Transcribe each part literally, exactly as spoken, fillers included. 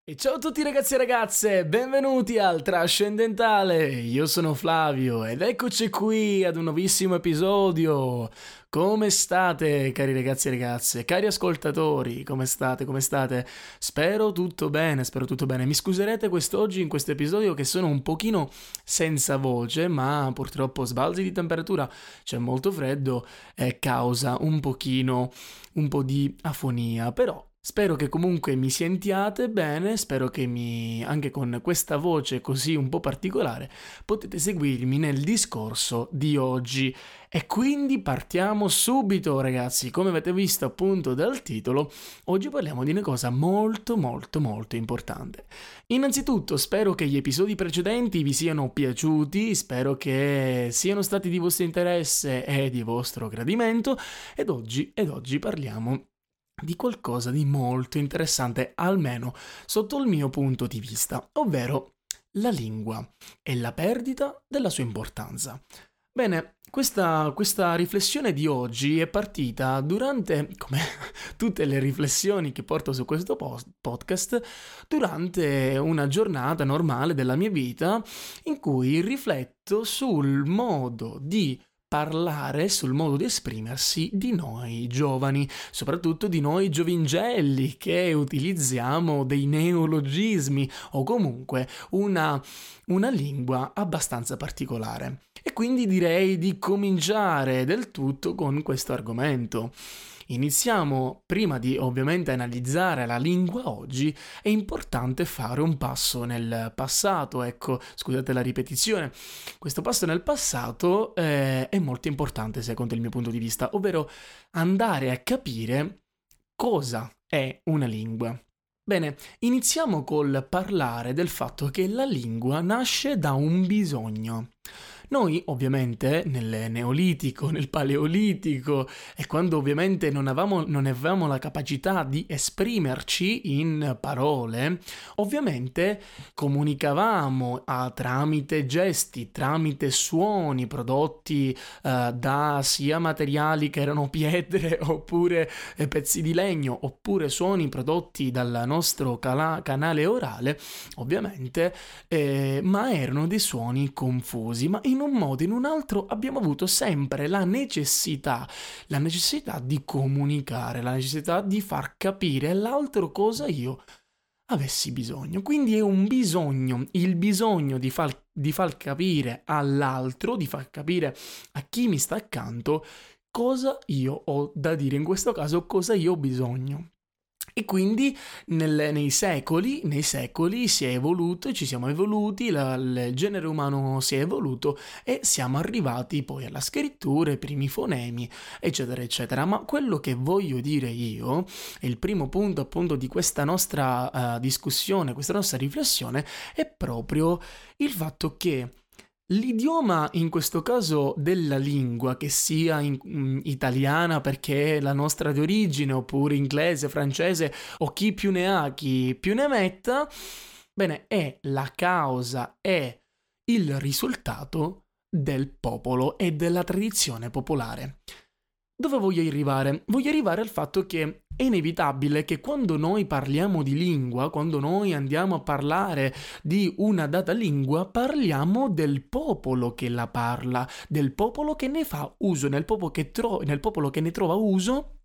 E ciao a tutti ragazzi e ragazze, benvenuti al Trascendentale, io sono Flavio ed eccoci qui ad un nuovissimo episodio. Come state cari ragazzi e ragazze, cari ascoltatori, come state, come state? Spero tutto bene, spero tutto bene. Mi scuserete quest'oggi in questo episodio che sono un pochino senza voce, ma purtroppo sbalzi di temperatura, c'è molto freddo e causa un pochino, un po' di afonia, però... Spero che comunque mi sentiate bene, spero che mi, anche con questa voce così un po' particolare, potete seguirmi nel discorso di oggi. E quindi partiamo subito ragazzi, come avete visto appunto dal titolo, oggi parliamo di una cosa molto molto molto importante. Innanzitutto spero che gli episodi precedenti vi siano piaciuti, spero che siano stati di vostro interesse e di vostro gradimento, ed oggi, ed oggi parliamo di qualcosa di molto interessante, almeno sotto il mio punto di vista, ovvero la lingua e la perdita della sua importanza. Bene, questa, questa riflessione di oggi è partita durante, come tutte le riflessioni che porto su questo post- podcast, durante una giornata normale della mia vita in cui rifletto sul modo di parlare, sul modo di esprimersi di noi giovani, soprattutto di noi giovingelli che utilizziamo dei neologismi o comunque una, una lingua abbastanza particolare. E quindi direi di cominciare del tutto con questo argomento. Iniziamo, prima di ovviamente analizzare la lingua oggi, è importante fare un passo nel passato, ecco, scusate la ripetizione, questo passo nel passato eh, è molto importante secondo il mio punto di vista, ovvero andare a capire cosa è una lingua. Bene, iniziamo col parlare del fatto che la lingua nasce da un bisogno. Noi ovviamente nel Neolitico, nel Paleolitico e quando ovviamente non avevamo, non avevamo la capacità di esprimerci in parole, ovviamente comunicavamo a, tramite gesti, tramite suoni prodotti eh, da sia materiali che erano pietre oppure eh, pezzi di legno oppure suoni prodotti dal nostro cala- canale orale, ovviamente, eh, ma erano dei suoni confusi, ma in un modo o in un altro abbiamo avuto sempre la necessità, la necessità di comunicare, la necessità di far capire all'altro cosa io avessi bisogno. Quindi è un bisogno, il bisogno di far, di far capire all'altro, di far capire a chi mi sta accanto cosa io ho da dire, in questo caso cosa io ho bisogno. E quindi nel, nei secoli, nei secoli si è evoluto, ci siamo evoluti, la, il genere umano si è evoluto e siamo arrivati poi alla scrittura, ai primi fonemi, eccetera, eccetera. Ma quello che voglio dire io, e il primo punto appunto di questa nostra uh, discussione, questa nostra riflessione, è proprio il fatto che l'idioma, in questo caso della lingua, che sia in, in, italiana perché è la nostra di origine, oppure inglese, francese o chi più ne ha, chi più ne metta, bene, è la causa, è il risultato del popolo e della tradizione popolare. Dove voglio arrivare? Voglio arrivare al fatto che è inevitabile che quando noi parliamo di lingua, quando noi andiamo a parlare di una data lingua, parliamo del popolo che la parla, del popolo che ne fa uso, nel popolo che, tro- nel popolo che ne trova uso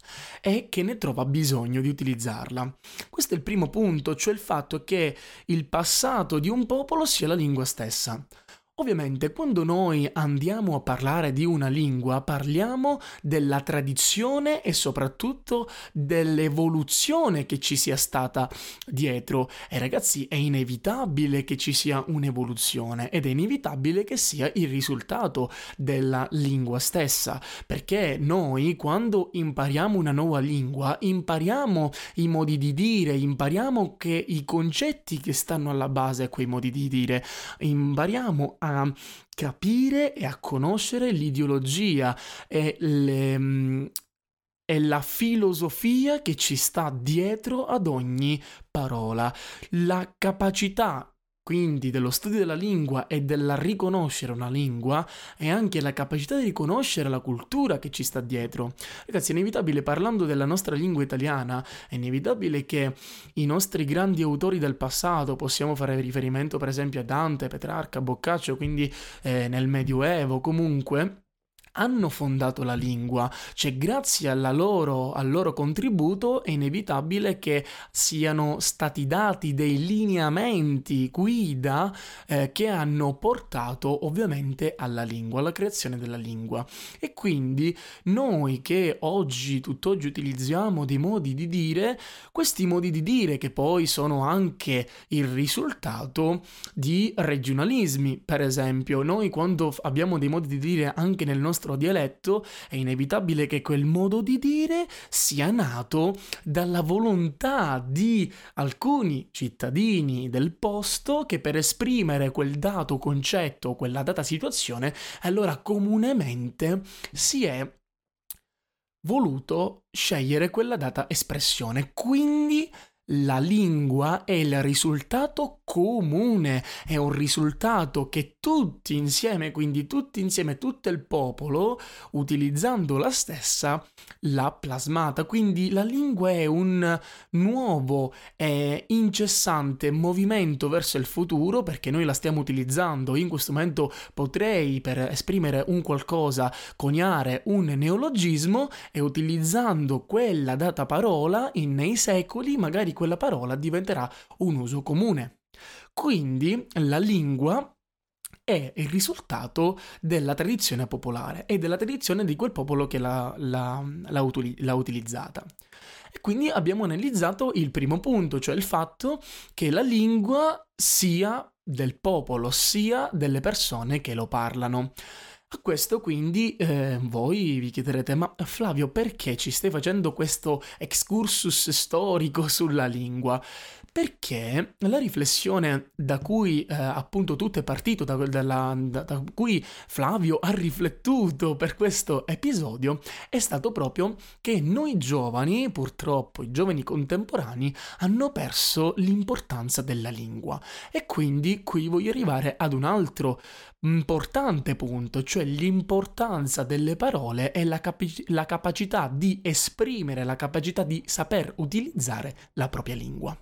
e che ne trova bisogno di utilizzarla. Questo è il primo punto, cioè il fatto che il passato di un popolo sia la lingua stessa. Ovviamente, quando noi andiamo a parlare di una lingua, parliamo della tradizione e soprattutto dell'evoluzione che ci sia stata dietro. E ragazzi, è inevitabile che ci sia un'evoluzione ed è inevitabile che sia il risultato della lingua stessa, perché noi quando impariamo una nuova lingua, impariamo i modi di dire, impariamo che i concetti che stanno alla base a quei modi di dire, impariamo a capire e a conoscere l'ideologia e, le, e la filosofia che ci sta dietro ad ogni parola, la capacità quindi dello studio della lingua e della riconoscere una lingua, è anche la capacità di riconoscere la cultura che ci sta dietro. Ragazzi, è inevitabile, parlando della nostra lingua italiana, è inevitabile che i nostri grandi autori del passato, possiamo fare riferimento per esempio a Dante, Petrarca, Boccaccio, quindi eh, nel Medioevo comunque, hanno fondato la lingua, cioè grazie alla loro, al loro contributo è inevitabile che siano stati dati dei lineamenti guida eh, che hanno portato ovviamente alla lingua, alla creazione della lingua. E quindi noi che oggi, tutt'oggi utilizziamo dei modi di dire, questi modi di dire che poi sono anche il risultato di regionalismi, per esempio, noi quando abbiamo dei modi di dire anche nel nostro dialetto, è inevitabile che quel modo di dire sia nato dalla volontà di alcuni cittadini del posto che per esprimere quel dato concetto, quella data situazione, allora comunemente si è voluto scegliere quella data espressione. Quindi la lingua è il risultato comune, è un risultato che tutti insieme, quindi tutti insieme, tutto il popolo, utilizzando la stessa, l'ha plasmata. Quindi la lingua è un nuovo e incessante movimento verso il futuro, perché noi la stiamo utilizzando. Io in questo momento potrei, per esprimere un qualcosa, coniare un neologismo e utilizzando quella data parola in, nei secoli, magari quella parola diventerà un uso comune. Quindi la lingua è il risultato della tradizione popolare e della tradizione di quel popolo che l'ha, l'ha, l'ha, utili- l'ha utilizzata. E quindi abbiamo analizzato il primo punto, cioè il fatto che la lingua sia del popolo, sia delle persone che lo parlano. A questo quindi eh, voi vi chiederete: ma Flavio, perché ci stai facendo questo excursus storico sulla lingua? Perché la riflessione da cui eh, appunto tutto è partito, da, da, da, da cui Flavio ha riflettuto per questo episodio, è stato proprio che noi giovani, purtroppo i giovani contemporanei, hanno perso l'importanza della lingua. E quindi qui voglio arrivare ad un altro importante punto, cioè l'importanza delle parole e la, capi- la capacità di esprimere, la capacità di saper utilizzare la propria lingua.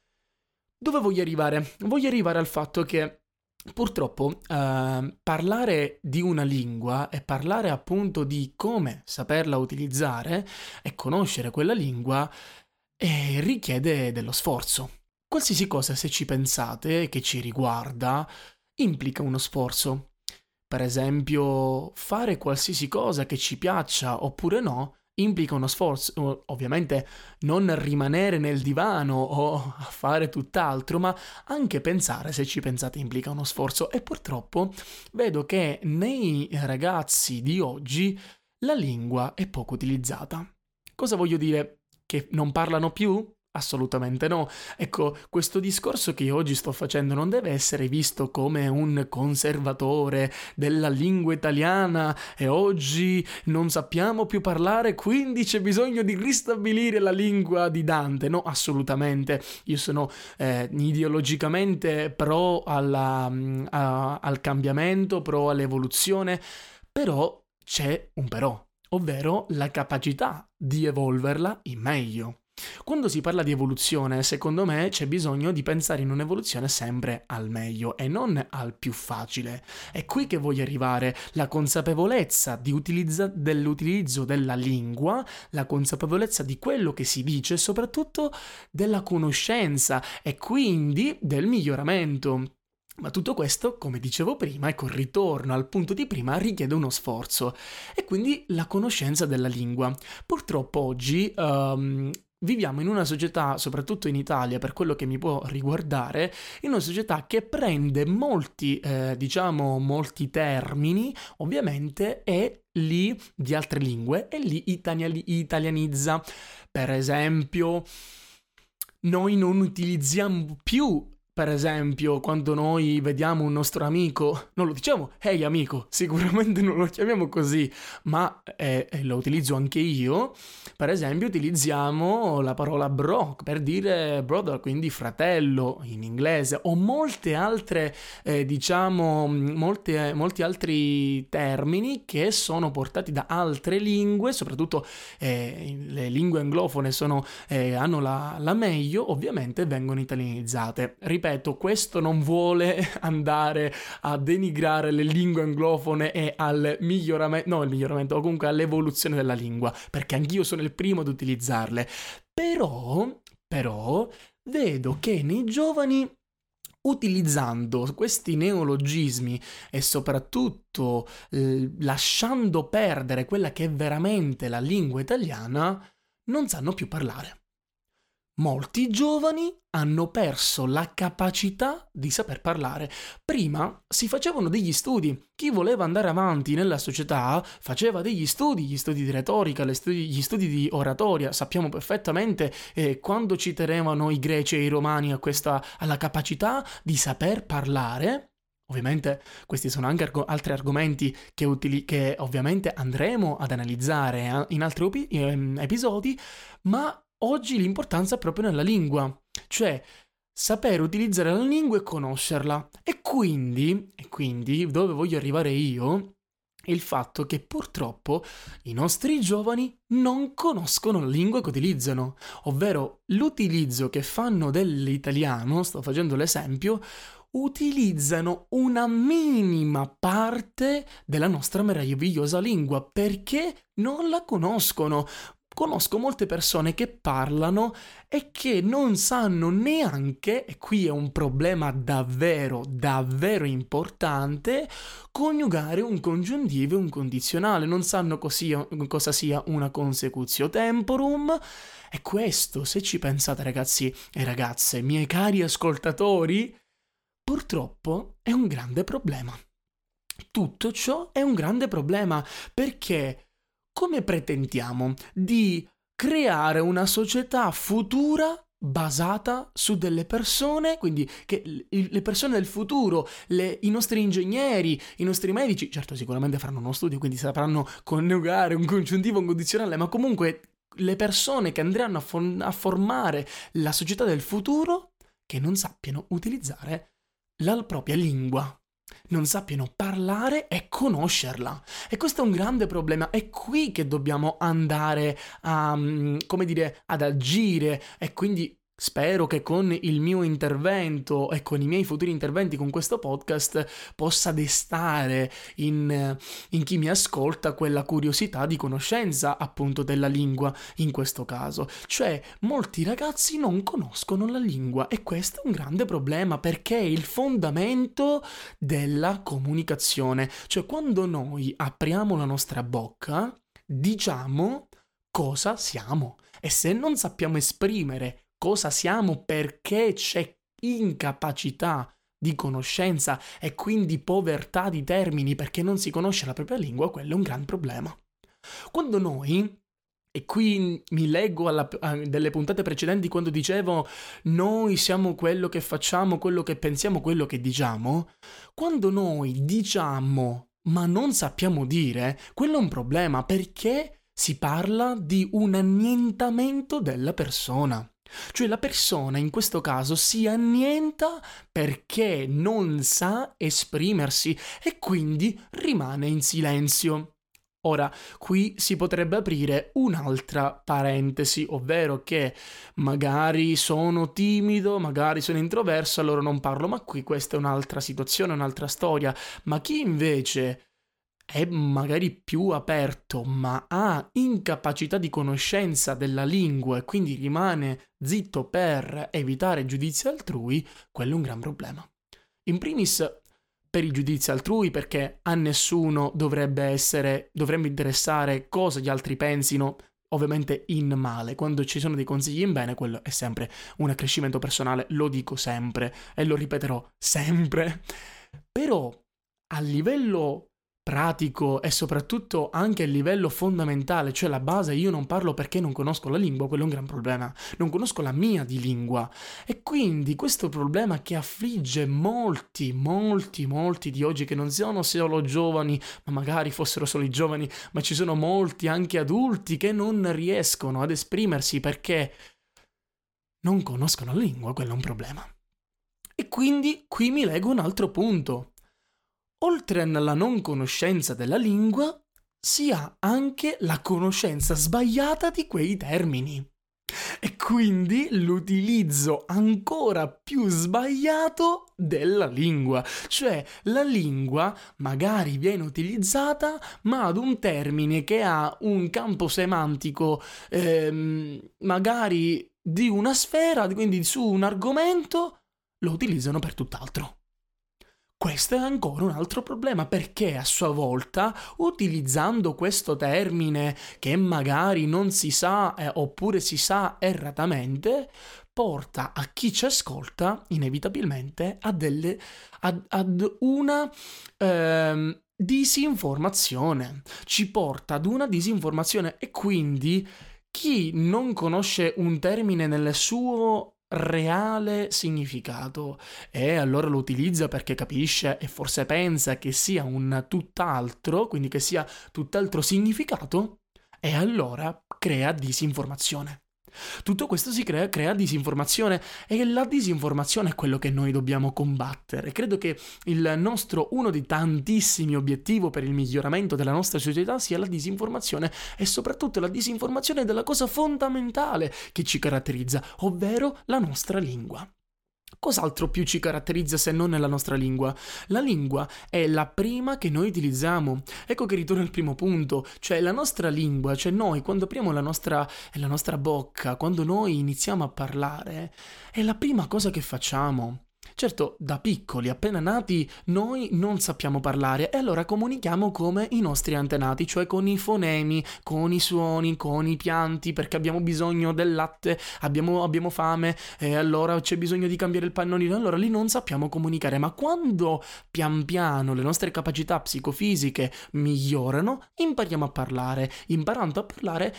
Dove voglio arrivare? Voglio arrivare al fatto che purtroppo eh, parlare di una lingua e parlare appunto di come saperla utilizzare e conoscere quella lingua eh, richiede dello sforzo. Qualsiasi cosa, se ci pensate, che ci riguarda, implica uno sforzo. Per esempio, fare qualsiasi cosa che ci piaccia oppure no, implica uno sforzo. Ovviamente non rimanere nel divano o a fare tutt'altro, ma anche pensare, se ci pensate, implica uno sforzo. E purtroppo vedo che nei ragazzi di oggi la lingua è poco utilizzata. Cosa voglio dire? Che non parlano più? Assolutamente no. Ecco, questo discorso che io oggi sto facendo non deve essere visto come un conservatore della lingua italiana e oggi non sappiamo più parlare, quindi c'è bisogno di ristabilire la lingua di Dante. No, assolutamente. Io sono eh, ideologicamente pro alla, a, al cambiamento, pro all'evoluzione, però c'è un però, ovvero la capacità di evolverla in meglio. Quando si parla di evoluzione, secondo me c'è bisogno di pensare in un'evoluzione sempre al meglio e non al più facile. È qui che voglio arrivare: la consapevolezza di utilizza- dell'utilizzo della lingua, la consapevolezza di quello che si dice, soprattutto della conoscenza e quindi del miglioramento. Ma tutto questo, come dicevo prima, ecco, il ritorno al punto di prima, richiede uno sforzo e quindi la conoscenza della lingua. Purtroppo oggi um, viviamo in una società, soprattutto in Italia, per quello che mi può riguardare, in una società che prende molti, eh, diciamo, molti termini, ovviamente, e li di altre lingue e li itali- italianizza. Per esempio, noi non utilizziamo più per esempio, quando noi vediamo un nostro amico, non lo diciamo "Ehi hey, amico", sicuramente non lo chiamiamo così, ma eh, lo utilizzo anche io. Per esempio utilizziamo la parola bro per dire brother, quindi fratello in inglese, o molte altre, eh, diciamo, molte, molti altri termini che sono portati da altre lingue, soprattutto eh, le lingue anglofone sono, eh, hanno la, la meglio, ovviamente vengono italianizzate. Ripeto, questo non vuole andare a denigrare le lingue anglofone e al miglioramento, no, il miglioramento, o comunque all'evoluzione della lingua, perché anch'io sono il primo ad utilizzarle. Però, però, vedo che nei giovani, utilizzando questi neologismi e soprattutto eh, lasciando perdere quella che è veramente la lingua italiana, non sanno più parlare. Molti giovani hanno perso la capacità di saper parlare. Prima si facevano degli studi. Chi voleva andare avanti nella società faceva degli studi, gli studi di retorica, le studi, gli studi di oratoria. Sappiamo perfettamente eh, quando ci tenevano i greci e i romani a questa, alla capacità di saper parlare. Ovviamente questi sono anche arg- altri argomenti che, utili- che ovviamente andremo ad analizzare eh, in altri opi- ehm, episodi, ma oggi l'importanza è proprio nella lingua, cioè sapere utilizzare la lingua e conoscerla. E quindi, e quindi dove voglio arrivare io, è il fatto che purtroppo i nostri giovani non conoscono la lingua che utilizzano, ovvero l'utilizzo che fanno dell'italiano, sto facendo l'esempio, utilizzano una minima parte della nostra meravigliosa lingua perché non la conoscono. Conosco molte persone che parlano e che non sanno neanche, e qui è un problema davvero, davvero importante, coniugare un congiuntivo e un condizionale. Non sanno così, cosa sia una consecutio temporum. E questo, se ci pensate ragazzi e ragazze, miei cari ascoltatori, purtroppo è un grande problema. Tutto ciò è un grande problema perché come pretendiamo di creare una società futura basata su delle persone, quindi che le persone del futuro, le, i nostri ingegneri, i nostri medici, certo sicuramente faranno uno studio, quindi sapranno coniugare un congiuntivo, un condizionale, ma comunque le persone che andranno a, for- a formare la società del futuro che non sappiano utilizzare la propria lingua, non sappiano parlare e conoscerla. E questo è un grande problema. È qui che dobbiamo andare a, come dire, ad agire, e quindi spero che con il mio intervento e con i miei futuri interventi con questo podcast possa destare in, in chi mi ascolta quella curiosità di conoscenza appunto della lingua in questo caso. Cioè, molti ragazzi non conoscono la lingua e questo è un grande problema perché è il fondamento della comunicazione. Cioè, quando noi apriamo la nostra bocca, diciamo cosa siamo, e se non sappiamo esprimere cosa siamo perché c'è incapacità di conoscenza e quindi povertà di termini perché non si conosce la propria lingua, quello è un gran problema. Quando noi, e qui mi leggo alla, a, delle puntate precedenti quando dicevo noi siamo quello che facciamo, quello che pensiamo, quello che diciamo, quando noi diciamo ma non sappiamo dire, quello è un problema perché si parla di un annientamento della persona. Cioè la persona in questo caso si annienta perché non sa esprimersi e quindi rimane in silenzio. Ora, qui si potrebbe aprire un'altra parentesi, ovvero che magari sono timido, magari sono introverso, allora non parlo, ma qui questa è un'altra situazione, un'altra storia. Ma chi invece è magari più aperto ma ha incapacità di conoscenza della lingua e quindi rimane zitto per evitare giudizi altrui, quello è un gran problema. In primis per i giudizi altrui, perché a nessuno dovrebbe essere, dovrebbe interessare cosa gli altri pensino, ovviamente in male. Quando ci sono dei consigli in bene, quello è sempre un accrescimento personale, lo dico sempre e lo ripeterò sempre. Però a livello pratico e soprattutto anche a livello fondamentale, cioè la base. Io non parlo perché non conosco la lingua, quello è un gran problema, non conosco la mia di lingua, e quindi questo problema che affligge molti, molti, molti di oggi, che non sono solo giovani, ma magari fossero solo i giovani, ma ci sono molti anche adulti che non riescono ad esprimersi perché non conoscono la lingua, quello è un problema. E quindi qui mi leggo un altro punto. Oltre alla non conoscenza della lingua, si ha anche la conoscenza sbagliata di quei termini. E quindi l'utilizzo ancora più sbagliato della lingua. Cioè, la lingua magari viene utilizzata, ma ad un termine che ha un campo semantico ehm, magari di una sfera, quindi su un argomento, lo utilizzano per tutt'altro. Questo è ancora un altro problema, perché a sua volta, utilizzando questo termine che magari non si sa eh, oppure si sa erratamente, porta a chi ci ascolta inevitabilmente a delle, ad, ad una ehm, disinformazione. Ci porta ad una disinformazione, e quindi chi non conosce un termine nel suo reale significato e allora lo utilizza perché capisce e forse pensa che sia un tutt'altro, quindi che sia tutt'altro significato, e allora crea disinformazione. Tutto questo si crea, crea disinformazione, e la disinformazione è quello che noi dobbiamo combattere. Credo che il nostro, uno dei tantissimi obiettivi per il miglioramento della nostra società sia la disinformazione, e soprattutto la disinformazione della cosa fondamentale che ci caratterizza, ovvero la nostra lingua. Cos'altro più ci caratterizza se non la nostra lingua? La lingua è la prima che noi utilizziamo. Ecco che ritorno al primo punto, cioè la nostra lingua, cioè noi quando apriamo la nostra, la nostra bocca, quando noi iniziamo a parlare, è la prima cosa che facciamo. Certo, da piccoli, appena nati, noi non sappiamo parlare, e allora comunichiamo come i nostri antenati, cioè con i fonemi, con i suoni, con i pianti, perché abbiamo bisogno del latte, abbiamo, abbiamo fame, e allora c'è bisogno di cambiare il pannolino, allora lì non sappiamo comunicare. Ma quando pian piano le nostre capacità psicofisiche migliorano, impariamo a parlare. Imparando a parlare,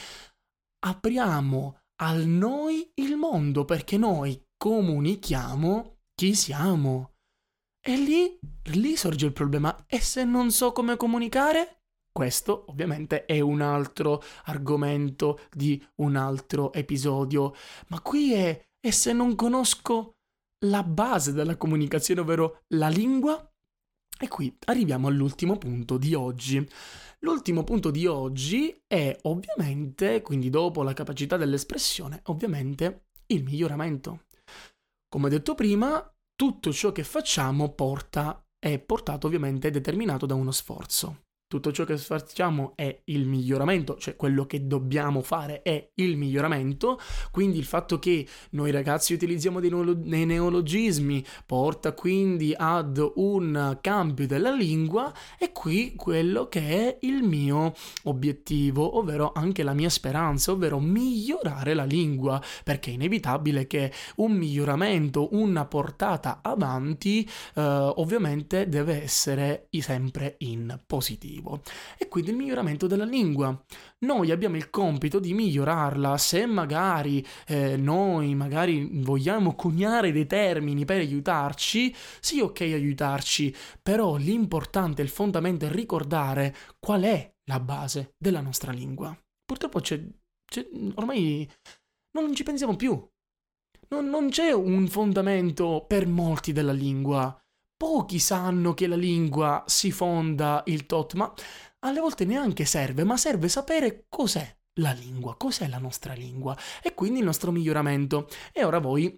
apriamo al noi il mondo, perché noi comunichiamo chi siamo. E lì, lì sorge il problema. E se non so come comunicare? Questo ovviamente è un altro argomento di un altro episodio. Ma qui è, e se non conosco la base della comunicazione, ovvero la lingua? E qui arriviamo all'ultimo punto di oggi. L'ultimo punto di oggi è ovviamente, quindi dopo la capacità dell'espressione, ovviamente il miglioramento. Come detto prima, tutto ciò che facciamo porta, è portato ovviamente, è determinato da uno sforzo. Tutto ciò che facciamo è il miglioramento, cioè quello che dobbiamo fare è il miglioramento, quindi il fatto che noi ragazzi utilizziamo dei, neolo- dei neologismi porta quindi ad un cambio della lingua, e qui quello che è il mio obiettivo, ovvero anche la mia speranza, ovvero migliorare la lingua, perché è inevitabile che un miglioramento, una portata avanti, eh, ovviamente deve essere sempre in positivo. E quindi il miglioramento della lingua. Noi abbiamo il compito di migliorarla. Se magari eh, noi magari vogliamo coniare dei termini per aiutarci, sì, ok, aiutarci, però l'importante, il fondamento è ricordare qual è la base della nostra lingua. Purtroppo c'è, c'è ormai non ci pensiamo più. Non, non c'è un fondamento per molti della lingua. Pochi sanno che la lingua si fonda il tot, ma alle volte neanche serve, ma serve sapere cos'è la lingua, cos'è la nostra lingua, e quindi il nostro miglioramento. E ora voi,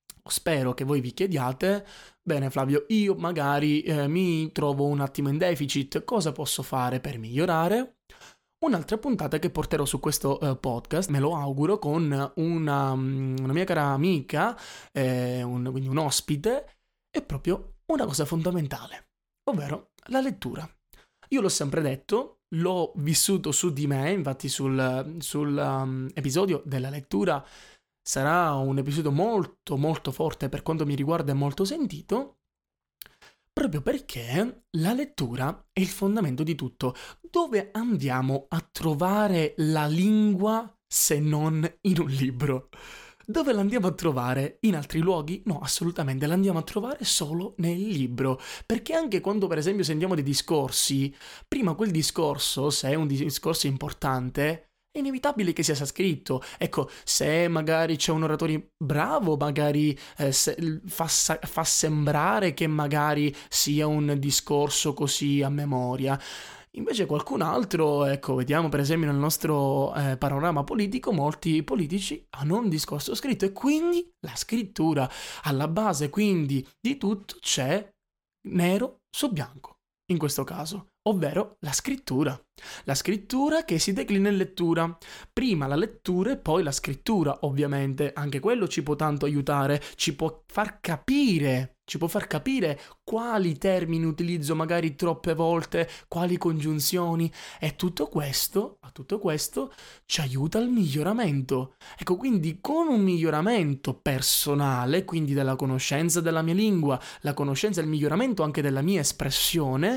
spero che voi vi chiediate, bene Flavio, io magari eh, mi trovo un attimo in deficit, cosa posso fare per migliorare? Un'altra puntata che porterò su questo uh, podcast, me lo auguro, con una, una mia cara amica, eh, un, quindi un ospite, è proprio una cosa fondamentale, ovvero la lettura. Io l'ho sempre detto, l'ho vissuto su di me, infatti sul, sul um, episodio della lettura sarà un episodio molto molto forte per quanto mi riguarda e molto sentito, Proprio perché la lettura è il fondamento di tutto. Dove andiamo a trovare la lingua se non in un libro? Dove l'andiamo a trovare? In altri luoghi? No, assolutamente, l'andiamo a trovare solo nel libro. Perché anche quando, per esempio, sentiamo dei discorsi, prima quel discorso, se è un discorso importante, è inevitabile che sia scritto. Ecco, se magari c'è un oratore bravo, magari eh, se- fa, sa- fa sembrare che magari sia un discorso così a memoria. Invece qualcun altro, ecco, vediamo per esempio nel nostro eh, panorama politico, molti politici hanno un discorso scritto e quindi la scrittura alla base quindi di tutto c'è nero su bianco, in questo caso, ovvero la scrittura. La scrittura che si declina in lettura. Prima la lettura e poi la scrittura, ovviamente. Anche quello ci può tanto aiutare, ci può far capire, ci può far capire quali termini utilizzo magari troppe volte, quali congiunzioni, e tutto questo, a tutto questo ci aiuta al miglioramento. Ecco, quindi con un miglioramento personale, quindi della conoscenza della mia lingua, la conoscenza e il miglioramento anche della mia espressione,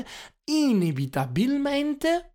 inevitabilmente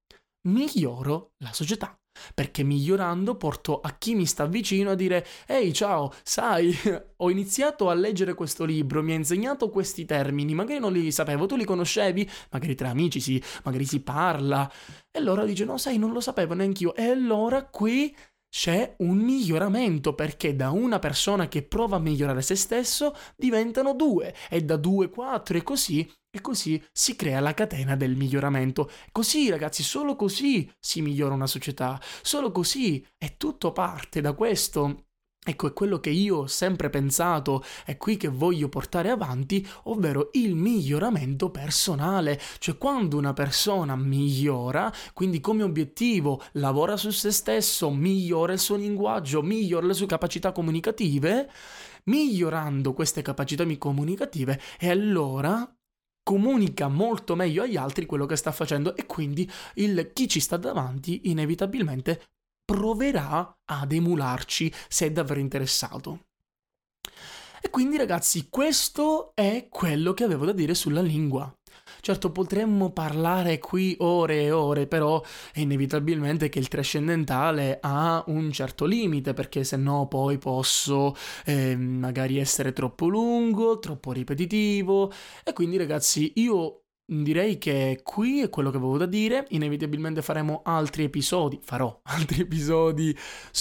miglioro la società. Perché migliorando porto a chi mi sta vicino a dire: ehi, ciao, sai, ho iniziato a leggere questo libro, mi ha insegnato questi termini, magari non li sapevo, tu li conoscevi? Magari tra amici sì, magari si parla. E allora dice: no, sai, non lo sapevo neanch'io. E allora qui c'è un miglioramento, perché da una persona che prova a migliorare se stesso diventano due, e da due quattro, e così e così si crea la catena del miglioramento. Così, ragazzi, solo così si migliora una società, solo così, e tutto parte da questo. Ecco, è quello che io ho sempre pensato, è qui che voglio portare avanti, ovvero il miglioramento personale. Cioè, quando una persona migliora, quindi come obiettivo lavora su se stesso, migliora il suo linguaggio, migliora le sue capacità comunicative, migliorando queste capacità comunicative, e allora comunica molto meglio agli altri quello che sta facendo, e quindi il chi ci sta davanti inevitabilmente proverà ad emularci se è davvero interessato. E quindi, ragazzi, questo è quello che avevo da dire sulla lingua. Certo, potremmo parlare qui ore e ore, però è inevitabilmente che il trascendentale ha un certo limite, perché se no poi posso eh, magari essere troppo lungo, troppo ripetitivo, e quindi, ragazzi, io direi che qui è quello che avevo da dire. Inevitabilmente faremo altri episodi, farò altri episodi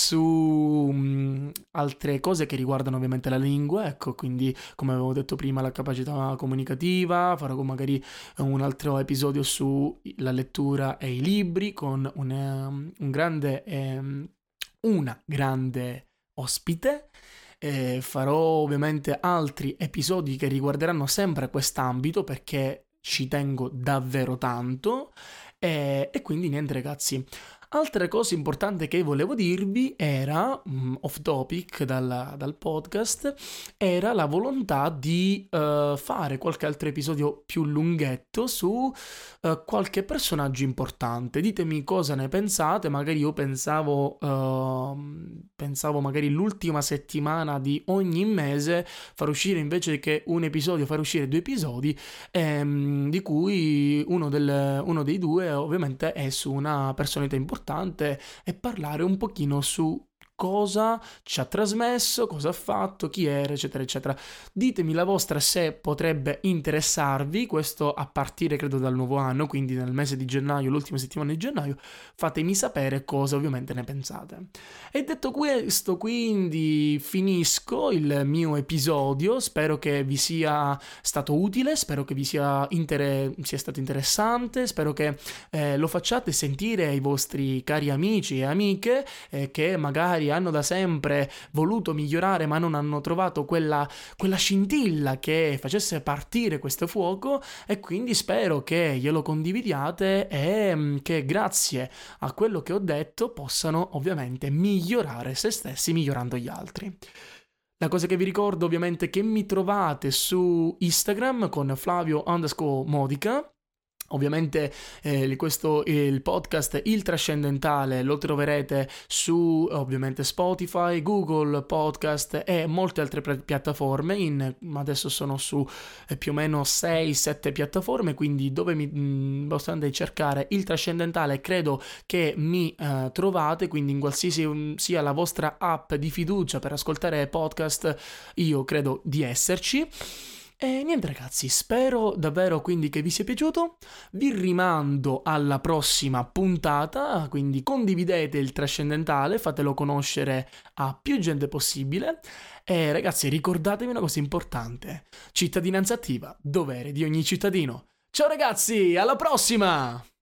su mm, altre cose che riguardano ovviamente la lingua, ecco, quindi come avevo detto prima la capacità comunicativa, farò magari un altro episodio sulla lettura e i libri con un, um, un grande ehm, una grande ospite. E farò ovviamente altri episodi che riguarderanno sempre quest'ambito, perché ci tengo davvero tanto. E, e quindi niente, ragazzi. Altre cose importanti che volevo dirvi era, mm, off topic dal, dal podcast, era la volontà di eh, fare qualche altro episodio più lunghetto su eh, qualche personaggio importante. Ditemi cosa ne pensate. Magari io pensavo, ehm, pensavo magari l'ultima settimana di ogni mese far uscire, invece che un episodio, far uscire due episodi, ehm, di cui uno, del, uno dei due ovviamente è su una personalità importante, e parlare un pochino su cosa ci ha trasmesso, cosa ha fatto, chi era, eccetera, eccetera. Ditemi la vostra se potrebbe interessarvi, questo a partire credo dal nuovo anno, quindi nel mese di gennaio, l'ultima settimana di gennaio, fatemi sapere cosa ovviamente ne pensate. E detto questo, quindi finisco il mio episodio, spero che vi sia stato utile, spero che vi sia, inter- sia stato interessante, spero che eh, lo facciate sentire ai vostri cari amici e amiche eh, che magari hanno da sempre voluto migliorare ma non hanno trovato quella, quella scintilla che facesse partire questo fuoco, e quindi spero che glielo condividiate e mh, che grazie a quello che ho detto possano ovviamente migliorare se stessi migliorando gli altri. La cosa che vi ricordo ovviamente è che mi trovate su Instagram con Flavio underscore Modica, Ovviamente eh, questo il podcast Il Trascendentale lo troverete su ovviamente Spotify, Google Podcast e molte altre pre- piattaforme. In, adesso sono su eh, più o meno sei sette piattaforme, quindi dove mi mh, basta cercare Il Trascendentale credo che mi eh, trovate, quindi in qualsiasi um, sia la vostra app di fiducia per ascoltare podcast io credo di esserci. E niente ragazzi, spero davvero quindi che vi sia piaciuto, vi rimando alla prossima puntata, quindi condividete il Trascendentale, fatelo conoscere a più gente possibile e ragazzi ricordatevi una cosa importante, cittadinanza attiva, dovere di ogni cittadino. Ciao ragazzi, alla prossima!